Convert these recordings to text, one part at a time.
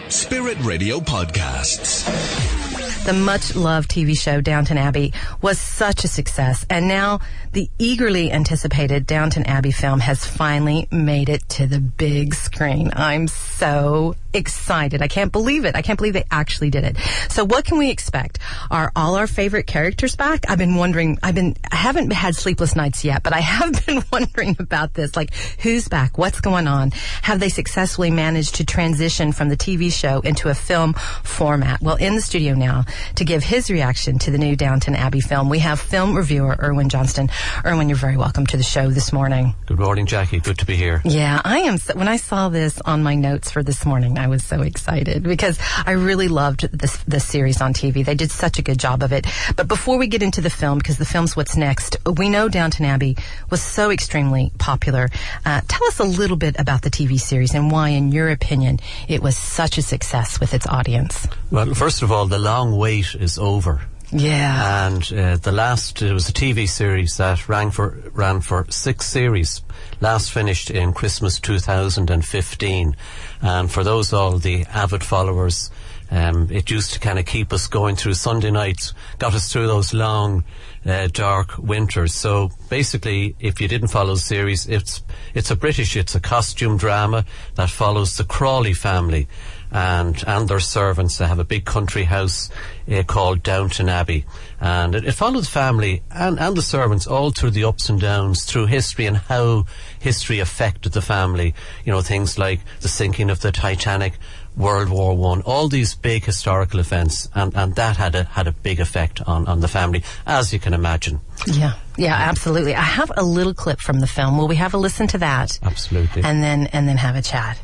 Spirit Radio Podcasts. The much-loved TV show Downton Abbey was such a success, and now the eagerly anticipated Downton Abbey film has finally made it to the big screen. I'm so excited. I can't believe it. I can't believe they actually did it. So what can we expect? Are all our favorite characters back? I've been wondering. I haven't had sleepless nights yet, but I have been wondering about this. Like, who's back? What's going on? Have they successfully managed to transition from the TV show into a film format? Well, in the studio now to give his reaction to the new Downton Abbey film, we have film reviewer Irwin Johnston. Irwin, you're very welcome to the show this morning. Good morning, Jackie. Good to be here. Yeah, I am. When I saw this on my notes for this morning, I was so excited because I really loved this series on TV. They did such a good job of it. But before we get into the film, because the film's what's next, we know Downton Abbey was so extremely popular. Tell us a little bit about the TV series and why, in your opinion, it was such a success with its audience. Well, first of all, the long wait is over. Yeah. And it was a TV series that ran for 6 series. Last finished in Christmas 2015. And for all the avid followers, it used to kind of keep us going through Sunday nights, got us through those long, dark winters. So basically, if you didn't follow the series, it's a costume drama that follows the Crawley family and their servants. They have a big country house called Downton Abbey, and it follows family and the servants all through the ups and downs, through history and how history affected the family. You know, things like the sinking of the Titanic, World War I, all these big historical events, and that had a big effect on the family, as you can imagine. Yeah, absolutely. I have a little clip from the film. Will we have a listen to that? Absolutely. And then have a chat.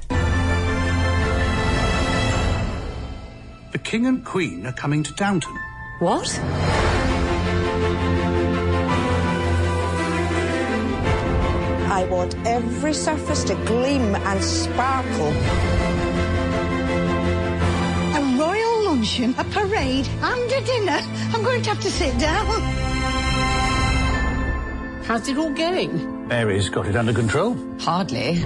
The King and Queen are coming to Downton. What? I want every surface to gleam and sparkle. A royal luncheon, a parade, and a dinner. I'm going to have to sit down. How's it all going? Mary's got it under control. Hardly.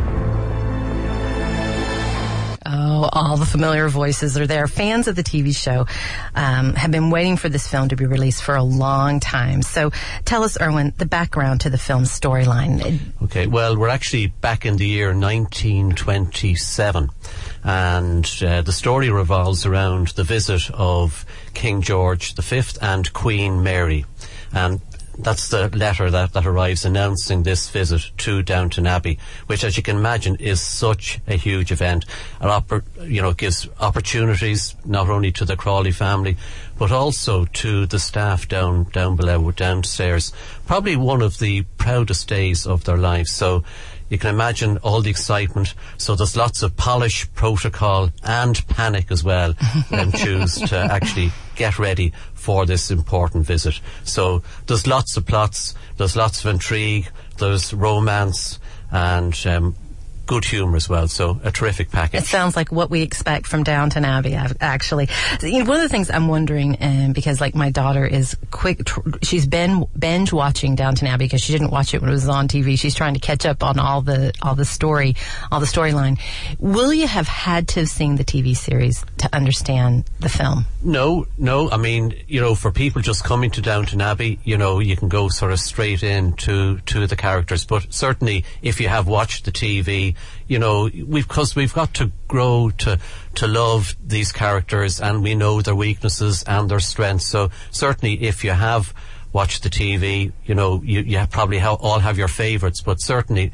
Oh, all the familiar voices are there. Fans of the TV show have been waiting for this film to be released for a long time. So tell us, Irwin, the background to the film's storyline. Okay, well, we're actually back in the year 1927, and the story revolves around the visit of King George V and Queen Mary. And that's the letter that arrives announcing this visit to Downton Abbey, which, as you can imagine, is such a huge event. It gives opportunities not only to the Crawley family, but also to the staff down below, downstairs. Probably one of the proudest days of their lives. So you can imagine all the excitement. So there's lots of polish, protocol, and panic as well, and choose to actually get ready for this important visit. So there's lots of plots, there's lots of intrigue, there's romance, and good humour as well. So a terrific package. It sounds like what we expect from Downton Abbey, actually. One of the things I'm wondering, because like my daughter is she's been binge watching Downton Abbey because she didn't watch it when it was on TV. She's trying to catch up on all the storyline. Will you have had to have seen the TV series to understand the film? No. I mean, for people just coming to Downton Abbey, you can go sort of straight into the characters. But certainly, if you have watched the TV, we've got to grow to love these characters, and we know their weaknesses and their strengths. So certainly, if you have watched the TV, you probably all have your favourites. But certainly,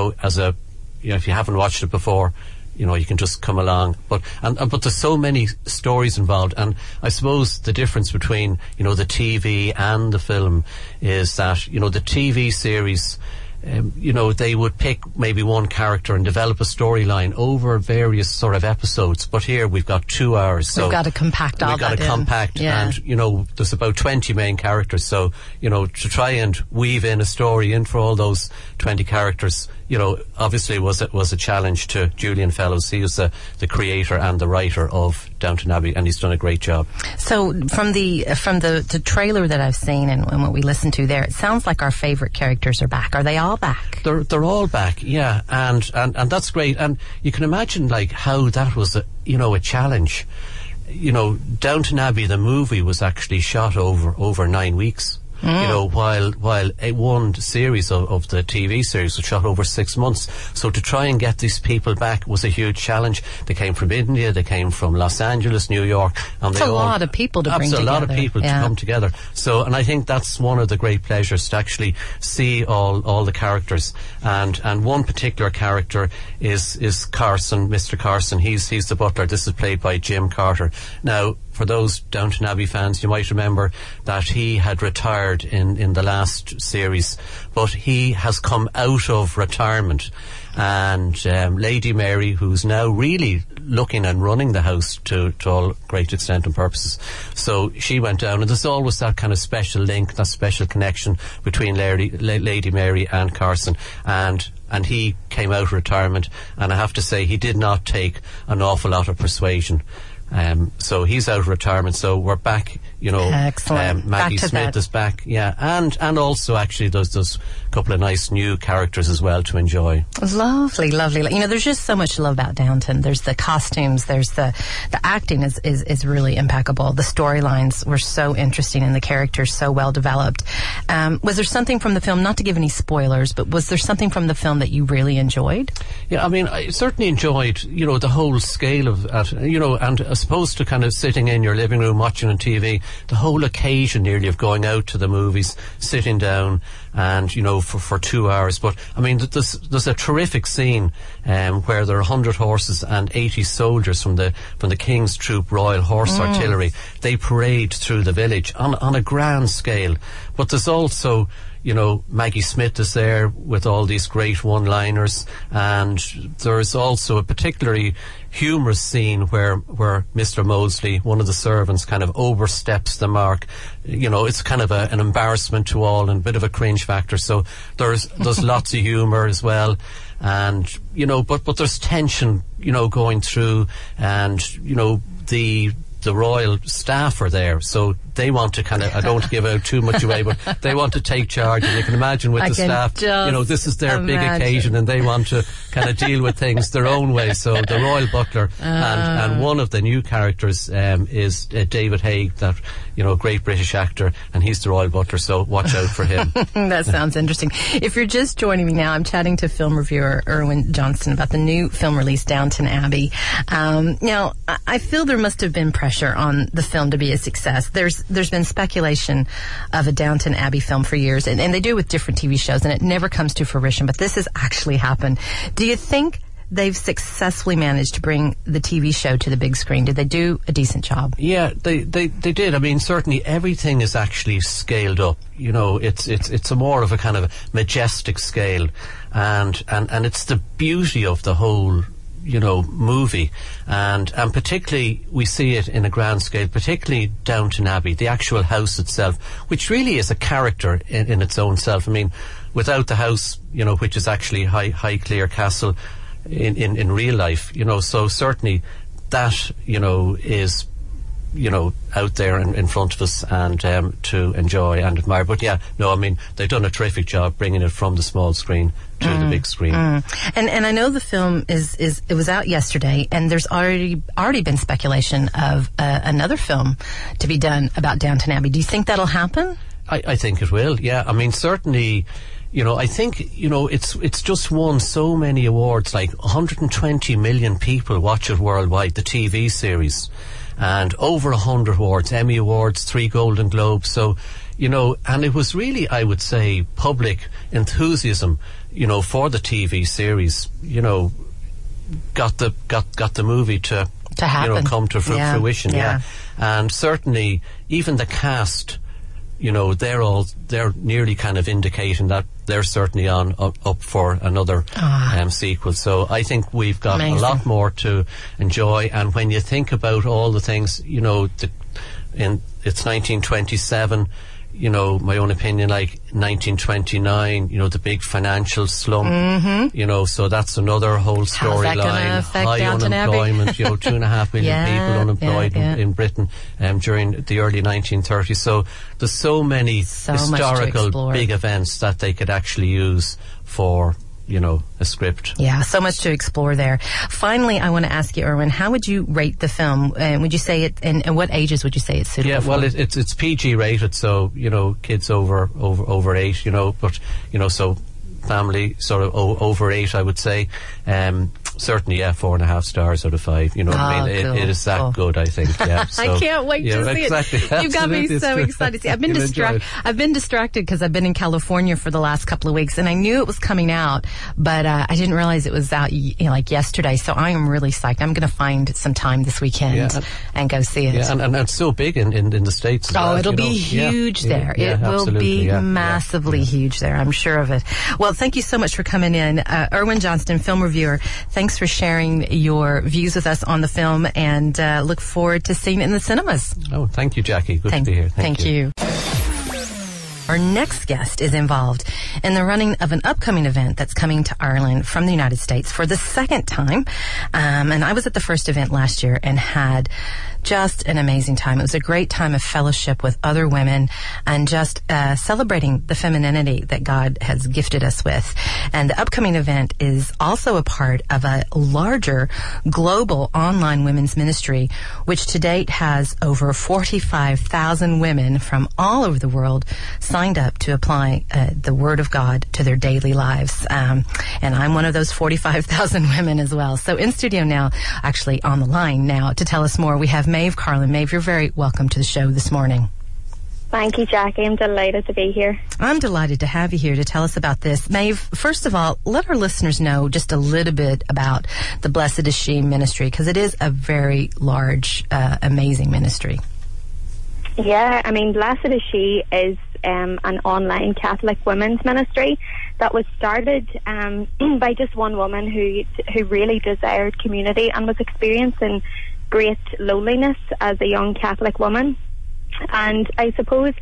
if you haven't watched it before, you can just come along. But there's so many stories involved, and I suppose the difference between the TV and the film is that the TV series, they would pick maybe one character and develop a storyline over various sort of episodes. But here we've got 2 hours. So we've got to compact all that in. Yeah. And, there's about 20 main characters. So, to try and weave in a story in for all those 20 characters, obviously was a challenge to Julian Fellows. He was the creator and the writer of Downton Abbey, and he's done a great job. So from the trailer that I've seen and what we listened to there, it sounds like our favourite characters are back. Are they all back? They're all back, yeah, and that's great. And you can imagine like how that was a challenge. Downton Abbey, the movie, was actually shot over 9 weeks. While one series of the TV series was shot over 6 months. So to try and get these people back was a huge challenge. They came from India, they came from Los Angeles, New York, and a lot of people to bring together. A lot of people to come together. So, and I think that's one of the great pleasures, to actually see all the characters. And one particular character is Carson, Mr. Carson. He's the butler. This is played by Jim Carter. Now, for those Downton Abbey fans, you might remember that he had retired in the last series, but he has come out of retirement, and Lady Mary, who's now really looking and running the house to all great extent and purposes, so she went down, and there's always that kind of special link, that special connection between Lady Mary and Carson, and he came out of retirement, and I have to say he did not take an awful lot of persuasion. So he's out of retirement, so we're back, Excellent. Maggie Smith is back, yeah, and also actually there's a couple of nice new characters as well to enjoy. Lovely. There's just so much to love about Downton. There's the costumes, there's the acting is really impeccable. The storylines were so interesting and the characters so well developed. Was there something from the film, not to give any spoilers, but was there something from the film that you really enjoyed? Yeah, I mean, I certainly enjoyed, the whole scale of it, and as opposed to kind of sitting in your living room watching on TV, the whole occasion nearly of going out to the movies, sitting down and, for 2 hours. But, I mean, there's a terrific scene where there are 100 horses and 80 soldiers from the King's Troop Royal Horse Artillery. They parade through the village on a grand scale. But there's also, Maggie Smith is there with all these great one-liners, and there's also a particularly humorous scene where Mr. Molesley, one of the servants, kind of oversteps the mark. It's kind of an embarrassment to all and a bit of a cringe factor. So there's lots of humour as well, and but there's tension, going through, and the royal staff are there, so they want to kind of, I don't want to give out too much away, but they want to take charge, and you can imagine with the staff, this is their big occasion, and they want to kind of deal with things their own way. So the royal butler, and one of the new characters is David Haig, that great British actor, and he's the royal butler, so watch out for him. That sounds interesting. If you're just joining me now, I'm chatting to film reviewer Irwin Johnston about the new film release, Downton Abbey. Now, I feel there must have been pressure on the film to be a success. There's been speculation of a Downton Abbey film for years, and they do it with different TV shows, and it never comes to fruition, but this has actually happened. Do you think they've successfully managed to bring the TV show to the big screen? Did they do a decent job? Yeah, they did. I mean, certainly everything is actually scaled up. It's a more of a kind of majestic scale, and it's the beauty of the whole movie, and particularly we see it in a grand scale, particularly Downton Abbey, the actual house itself, which really is a character in its own self. I mean, without the house, which is actually Highclere Castle in real life, so certainly that, is, out there in front of us, and to enjoy and admire. But yeah, no, I mean, they've done a terrific job bringing it from the small screen to the big screen. And I know the film it was out yesterday, and there's already been speculation of another film to be done about Downton Abbey. Do you think that'll happen? I think it will, yeah. I mean, certainly, I think, it's just won so many awards, like 120 million people watch it worldwide, the TV series, and over 100 awards, Emmy Awards, 3 Golden Globes. So, and it was really, I would say, public enthusiasm, for the TV series, got the movie to happen, come to fruition. Yeah. And certainly, even the cast, they're nearly kind of indicating that they're certainly up for another sequel. So I think we've got a lot more to enjoy. And when you think about all the things, it's 1927. you know, my own opinion, like 1929, you know, the big financial slump, you know, so that's another whole storyline. High unemployment, you know, 2.5 million people unemployed in Britain during the early 1930s. So there's so many historical big events that they could actually use for, you know, a script. Yeah, so much to explore there. Finally, I want to ask you, Erwin, how would you rate the film? Would you say it, and what ages would you say it's suitable for? Yeah, well, it's PG rated, so, you know, kids over 8, you know, but, you know, so family sort of over 8, I would say. Certainly, 4.5 stars out of 5. You know what I mean? Cool. It is that good, I think. Yeah, so, I can't wait to see it. You've got me so excited to see it. I've been distracted because I've been in California for the last couple of weeks, and I knew it was coming out, but I didn't realize it was out like yesterday. So I am really psyched. I'm going to find some time this weekend and go see it. Yeah, and it's so big in the States as well. It'll be huge there. It will be massively huge there. I'm sure of it. Well, thank you so much for coming in, Erwin Johnston, film reviewer. Thanks for sharing your views with us on the film, and look forward to seeing it in the cinemas. Oh, thank you, Jackie. Good to be here. Thank you. Our next guest is involved in the running of an upcoming event that's coming to Ireland from the United States for the second time. And I was at the first event last year and had just an amazing time. It was a great time of fellowship with other women and just celebrating the femininity that God has gifted us with. And the upcoming event is also a part of a larger global online women's ministry, which to date has over 45,000 women from all over the world signed up to apply the Word of God to their daily lives. And I'm one of those 45,000 women as well. So in studio now, actually on the line now to tell us more, we have Maeve Carlin. Maeve, you're very welcome to the show this morning. Thank you, Jackie. I'm delighted to be here. I'm delighted to have you here to tell us about this. Maeve, first of all, let our listeners know just a little bit about the Blessed Is She ministry, because it is a very large, amazing ministry. Yeah, I mean, Blessed Is She is an online Catholic women's ministry that was started by just one woman who really desired community and was experiencing great loneliness as a young Catholic woman. And I suppose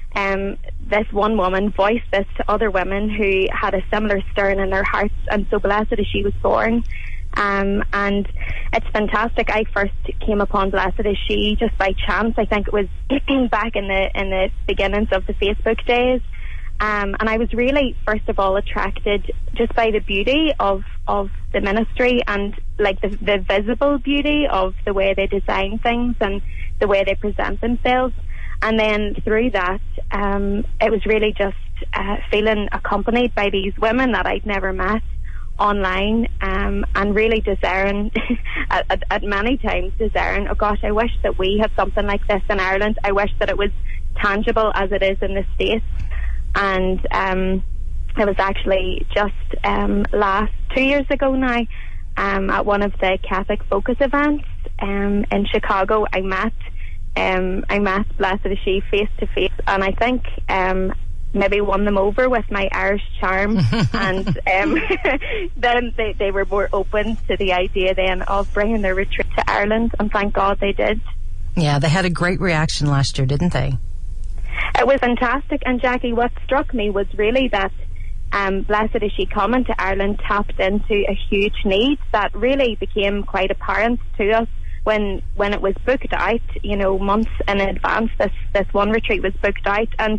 this one woman voiced this to other women who had a similar stirring in their hearts, and so Blessed Is She was born. And it's fantastic. I first came upon Blessed Is She just by chance. I think it was back in the beginnings of the Facebook days. And I was really, first of all, attracted just by the beauty of the ministry and like the visible beauty of the way they design things and the way they present themselves. And then through that, it was really just feeling accompanied by these women that I'd never met online, and really desiring at many times desiring, oh gosh, I wish that we had something like this in Ireland. I wish that it was tangible as it is in the States. And it was actually just 2 years ago now, at one of the Catholic Focus events in Chicago, I met Blessed Is She face to face, and I think maybe won them over with my Irish charm. And then they were more open to the idea then of bringing their retreat to Ireland, and thank God they did. Yeah, they had a great reaction last year, didn't they? It was fantastic. And Jackie, what struck me was really that Blessed Is She coming to Ireland tapped into a huge need that really became quite apparent to us when it was booked out, you know, months in advance. This one retreat was booked out, and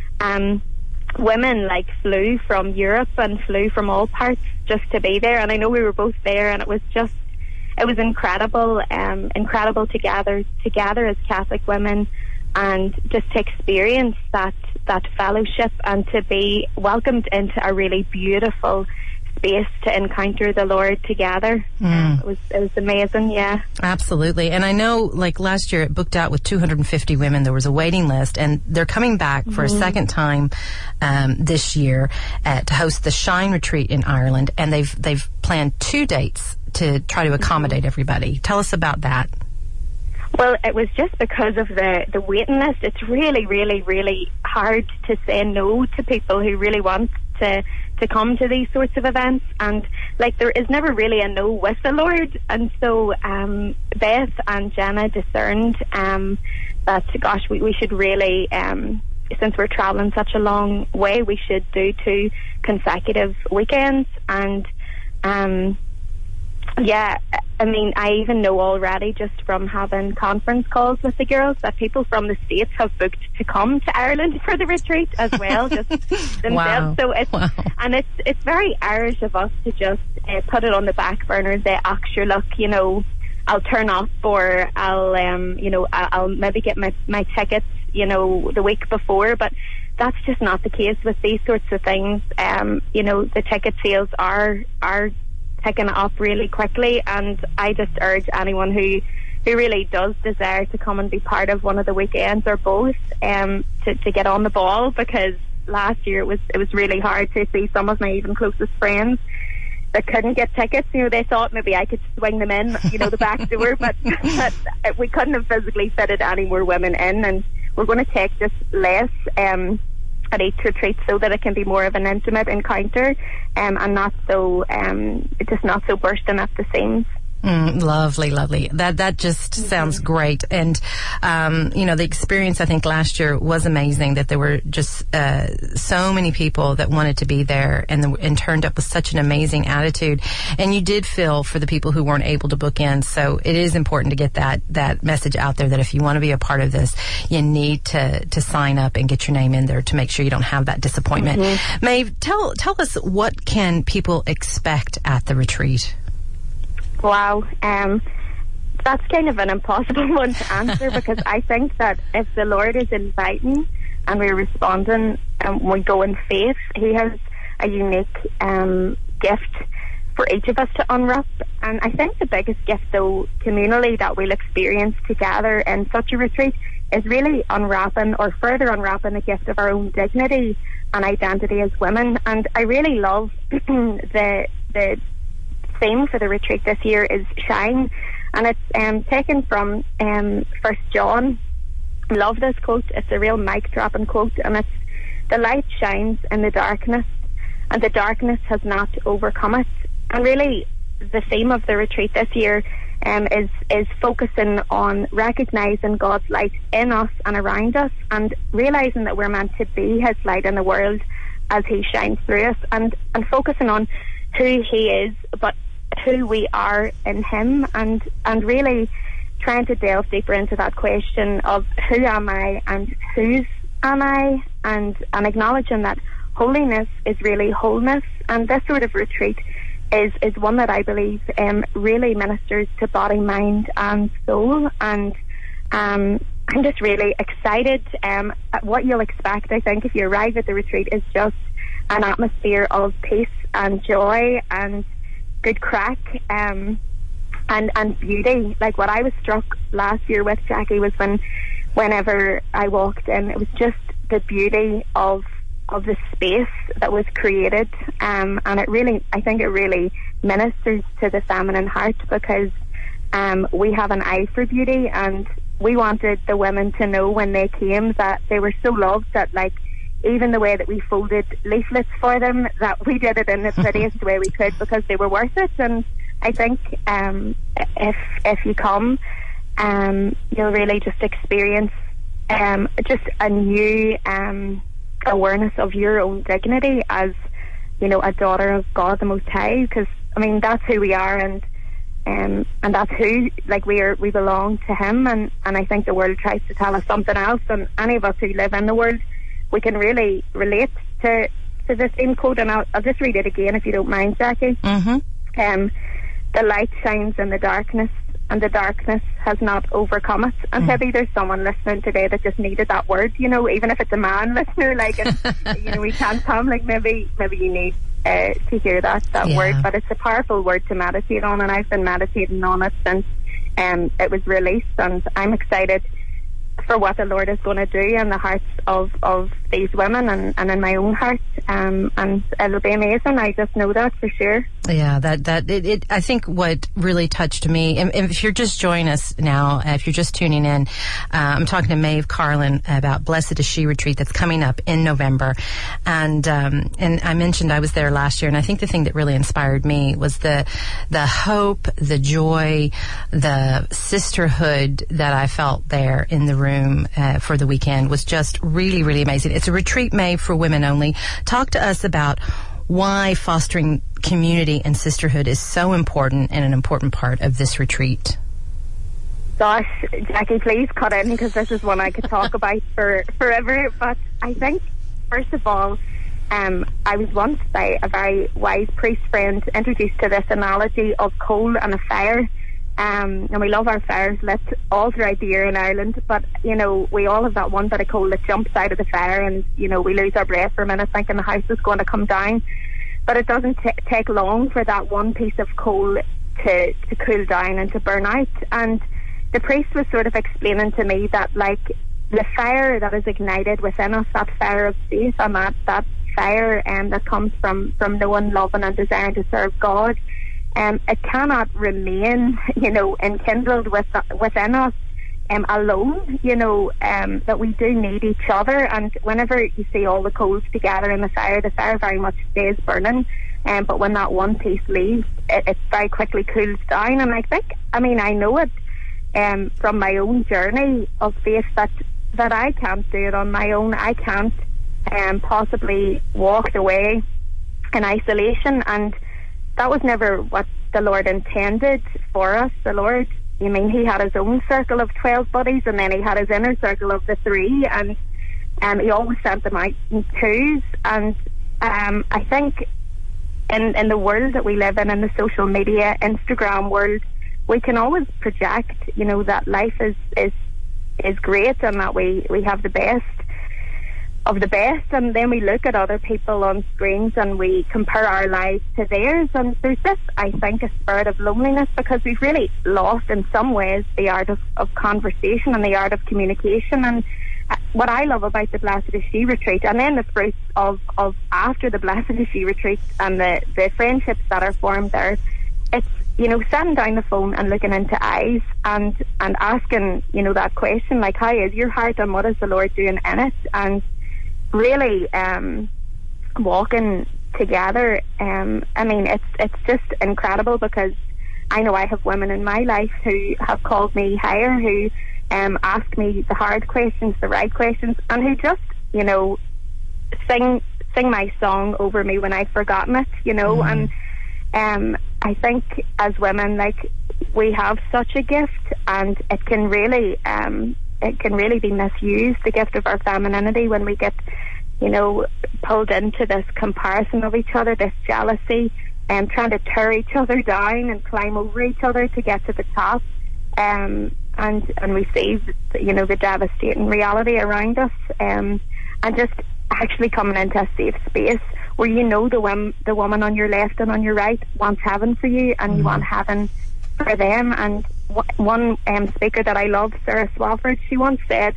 women like flew from Europe and flew from all parts just to be there. And I know we were both there, and it was incredible, incredible to gather together as Catholic women and just to experience that fellowship and to be welcomed into a really beautiful space to encounter the Lord together. It was amazing. Yeah, absolutely. And I know, like last year, it booked out with 250 women. There was a waiting list, and they're coming back for a second time this year to host the Shine Retreat in Ireland, and they've planned 2 dates to try to accommodate everybody. Tell us about that. Well, it was just because of the waiting list. It's really, really, really hard to say no to people who really want to come to these sorts of events, and like there is never really a no with the Lord. And so Beth and Jenna discerned that gosh, we should really since we're traveling such a long way, we should do 2 consecutive weekends. And yeah, I mean, I even know already just from having conference calls with the girls that people from the States have booked to come to Ireland for the retreat as well, just themselves. Wow. So it's very Irish of us to just put it on the back burner and say, sure, look, you know, I'll turn up, or I'll maybe get my tickets, you know, the week before. But that's just not the case with these sorts of things. You know, the ticket sales are picking up really quickly, and I just urge anyone who really does desire to come and be part of one of the weekends or both to get on the ball, because last year it was really hard to see some of my even closest friends that couldn't get tickets. You know, they thought maybe I could swing them in, you know, the back door, but we couldn't have physically fitted any more women in, and we're going to take just less at each retreat so that it can be more of an intimate encounter and not so just not so bursting at the seams. Lovely. That just sounds great. And, the experience, I think, last year was amazing, that there were just so many people that wanted to be there and turned up with such an amazing attitude. And you did feel for the people who weren't able to book in. So it is important to get that message out there that if you want to be a part of this, you need to sign up and get your name in there to make sure you don't have that disappointment. Maeve, tell us, what can people expect at the retreat? Wow, that's kind of an impossible one to answer, because I think that if the Lord is inviting and we're responding and we go in faith, He has a unique gift for each of us to unwrap. And I think the biggest gift, though, communally, that we'll experience together in such a retreat is really unwrapping, or further unwrapping, the gift of our own dignity and identity as women. And I really love the theme for the retreat this year is Shine, and it's taken from 1 John. I love this quote. It's a real mic-dropping quote, and it's, "The light shines in the darkness, and the darkness has not overcome it." And really, the theme of the retreat this year is focusing on recognising God's light in us and around us, and realising that we're meant to be His light in the world as He shines through us, and focusing on who He is, but who we are in Him, and really trying to delve deeper into that question of who am I and whose am I, and acknowledging that holiness is really wholeness. And this sort of retreat is one that I believe really ministers to body, mind and soul, and I'm just really excited at what you'll expect. I think if you arrive at the retreat, is just an atmosphere of peace and joy and good crack and beauty. Like, what I was struck last year with Jackie was whenever I walked in, it was just the beauty of the space that was created, and I think it really ministers to the feminine heart, because we have an eye for beauty, and we wanted the women to know when they came that they were so loved, that, like, even the way that we folded leaflets for them, that we did it in the prettiest way we could, because they were worth it. And I think if you come, you'll really just experience just a new awareness of your own dignity as, you know, a daughter of God the Most High. Because, I mean, that's who we are, and that's who, like, we belong to Him. And I think the world tries to tell us something else, and any of us who live in the world, we can really relate to the same quote. And I'll just read it again, if you don't mind, Jackie. The light shines in the darkness, and the darkness has not overcome it. And maybe there's someone listening today that just needed that word, you know, even if it's a man listener, like, and, you know, we can't come, like, maybe you need to hear that word. But it's a powerful word to meditate on, and I've been meditating on it since it was released, and I'm excited for what the Lord is going to do in the hearts of these women and in my own heart, and it'll be amazing. I just know that for sure. Yeah, I think what really touched me, and if you're just joining us now, if you're just tuning in, I'm talking to Maeve Carlin about Blessed Is She retreat that's coming up in November, and I mentioned I was there last year, and I think the thing that really inspired me was the hope, the joy, the sisterhood that I felt there in the room. room for the weekend was just really, really amazing. It's a retreat made for women only. Talk to us about why fostering community and sisterhood is so important and an important part of this retreat. Gosh, Jackie, please cut in, because this is one I could talk about for forever. But I think, first of all, I was once by a very wise priest friend introduced to this analogy of coal and a fire. And we love our fires lit all throughout the year in Ireland, but, you know, we all have that one bit of coal that jumps out of the fire, and, you know, we lose our breath for a minute thinking the house is going to come down. But it doesn't take long for that one piece of coal to cool down and to burn out. And the priest was sort of explaining to me that, like, the fire that is ignited within us, that fire of faith, and that fire that comes from knowing, loving and desiring to serve God, it cannot remain, you know, enkindled within us alone, you know, that we do need each other. And whenever you see all the coals together in the fire very much stays burning, but when that one piece leaves, it very quickly cools down. And I know it from my own journey of faith that I can't do it on my own. I can't possibly walk away in isolation, and that was never what the Lord intended for us. The Lord, I mean, he had his own circle of 12 buddies, and then he had his inner circle of the 3, and he always sent them out in twos. And I think in the world that we live in the social media, Instagram world, we can always project, you know, that life is great and that we have the best of the best, and then we look at other people on screens and we compare our lives to theirs, and there's this, I think, a spirit of loneliness, because we've really lost in some ways the art of conversation and the art of communication. And what I love about the Blessed Is She retreat, and then the fruits of after the Blessed Is She retreat and the friendships that are formed there, it's, you know, setting down the phone and looking into eyes and asking, you know, that question, like, how is your heart and what is the Lord doing in it? And really walking together. I mean, it's just incredible, because I know I have women in my life who have called me higher, who ask me the hard questions, the right questions, and who just, you know, sing my song over me when I've forgotten it, you know. And I think as women, like, we have such a gift, and it can really be misused, the gift of our femininity, when we get, you know, pulled into this comparison of each other, this jealousy, and trying to tear each other down and climb over each other to get to the top. And we see, you know, the devastating reality around us, and just actually coming into a safe space where, you know, the woman on your left and on your right wants heaven for you, and you want heaven for them. And one speaker that I love, Sarah Swafford, she once said,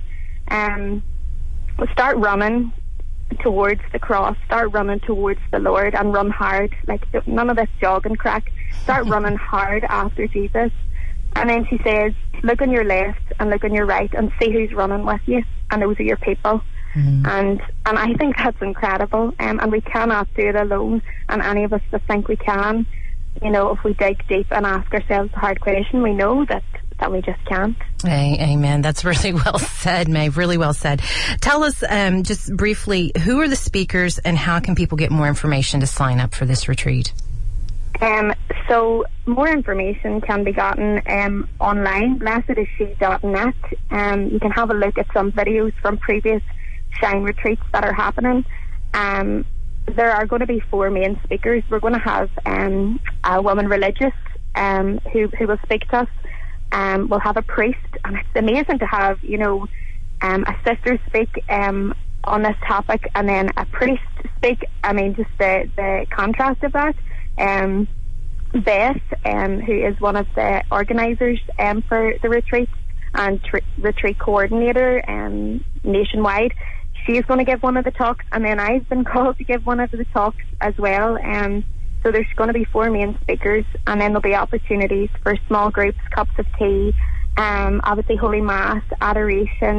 start running towards the cross, start running towards the Lord, and run hard, like none of this jogging crack. Start running hard after Jesus. And then she says, look on your left and look on your right and see who's running with you, and those are your people. And I think that's incredible, and we cannot do it alone, and any of us that think we can, you know, if we dig deep and ask ourselves the hard question, we know that we just can't. Amen. That's really well said, Maeve. Really well said. Tell us just briefly, who are the speakers and how can people get more information to sign up for this retreat? So more information can be gotten online, blessedisshe.net. You can have a look at some videos from previous Shine retreats that are happening. There are going to be 4 main speakers. We're going to have a woman religious who will speak to us. We'll have a priest, and it's amazing to have, you know, a sister speak on this topic, and then a priest speak. I mean, just the contrast of that. Beth, who is one of the organisers for the retreat and retreat coordinator nationwide, she is going to give one of the talks, and then I've been called to give one of the talks as well. So there's going to be 4 main speakers, and then there'll be opportunities for small groups, cups of tea, obviously Holy Mass, adoration,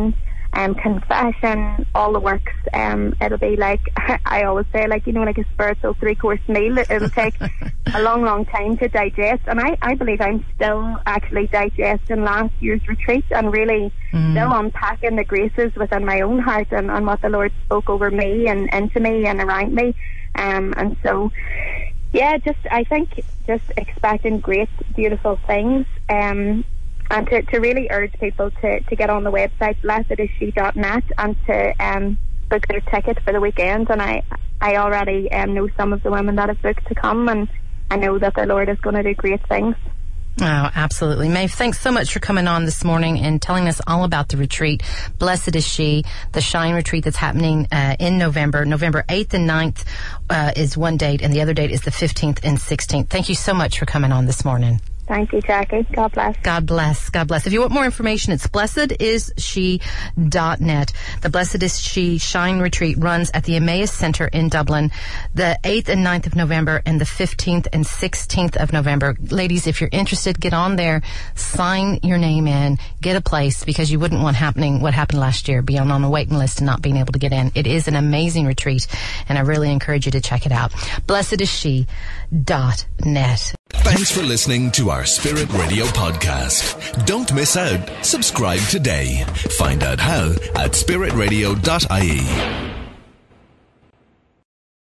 confession, all the works. It'll be like, I always say, like, you know, like a spiritual 3-course meal. It'll take a long, long time to digest, and I believe I'm still actually digesting last year's retreat and really still unpacking the graces within my own heart and what the Lord spoke over me and into me and around me. And so, yeah, I think just expecting great, beautiful things. And to really urge people to get on the website blessedisshe.net and to book their ticket for the weekend. And I already know some of the women that have booked to come, and I know that the Lord is going to do great things. Oh, absolutely. Maeve, thanks so much for coming on this morning and telling us all about the retreat. Blessed is She, the Shine retreat that's happening in November. November 8th and 9th is one date, and the other date is the 15th and 16th. Thank you so much for coming on this morning. Thank you, Jackie. God bless. God bless. God bless. If you want more information, it's blessedisshe.net. The Blessed is She Shine Retreat runs at the Emmaus Centre in Dublin the 8th and 9th of November and the 15th and 16th of November. Ladies, if you're interested, get on there, sign your name in, get a place, because you wouldn't want what happened last year, being on a waiting list and not being able to get in. It is an amazing retreat, and I really encourage you to check it out. blessedisshe.net. Thanks for listening to our Spirit Radio podcast. Don't miss out. Subscribe today. Find out how at spiritradio.ie.